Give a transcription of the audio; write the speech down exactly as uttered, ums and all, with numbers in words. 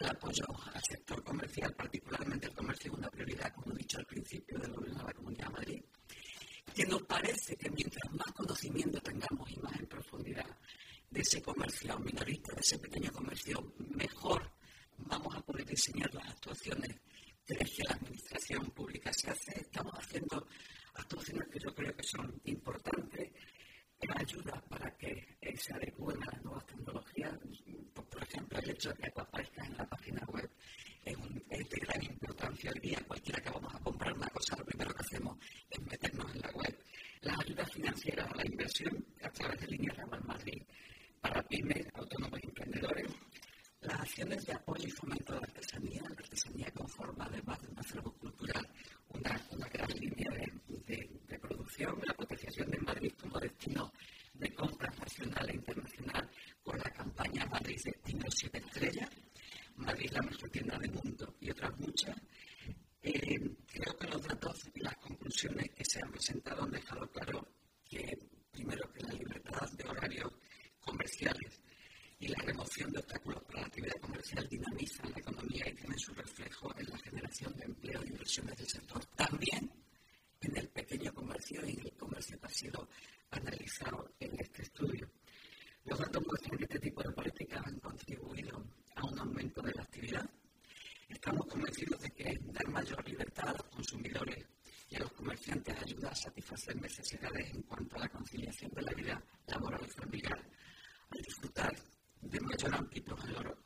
apoyo al sector comercial, particularmente el comercio, es una prioridad, como he dicho al principio, del Gobierno de la Comunidad de Madrid, que nos parece que mientras más conocimiento tengamos y más en profundidad de ese comercio minorista, de ese pequeño comercio, mejor vamos a poder diseñar las actuaciones que desde la administración pública se hace. Estamos haciendo actuaciones que yo creo que son importantes, que ayudan para que eh, se adecúen a las nuevas tecnologías. Por, por ejemplo, el hecho de que tú aparezcas en la página web es, un, es de gran importancia hoy día. Cualquiera que vamos a comprar una cosa, lo primero que hacemos es meternos en la web. Las ayudas financieras a la inversión a través de líneas Ramal Madrid para pymes, autónomos y emprendedores. Las acciones de apoyo y fomento de la artesanía, la artesanía conforma además de una acervo cultural, una, una gran línea de, de, de producción, la potenciación de Madrid como destino de compras nacional e internacional con la campaña Madrid Destino siete estrellas, Madrid la mejor tienda del mundo y otras muchas. Eh, creo que los datos y las conclusiones que se han presentado han dejado claro que, primero, que la libertad de horarios comerciales y la remoción de obstáculos para la actividad comercial dinamizan la economía y tienen su reflejo en la generación de empleo e inversiones del sector. También en el pequeño comercio y en el comercio que ha sido analizado en este estudio. Los datos muestran que este tipo de políticas han contribuido a un aumento de la actividad. Estamos convencidos de que dar mayor libertad a los consumidores y a los comerciantes ayuda a satisfacer necesidades en cuanto a la conciliación de la vida laboral y familiar, al disfrutar de mayor amplitud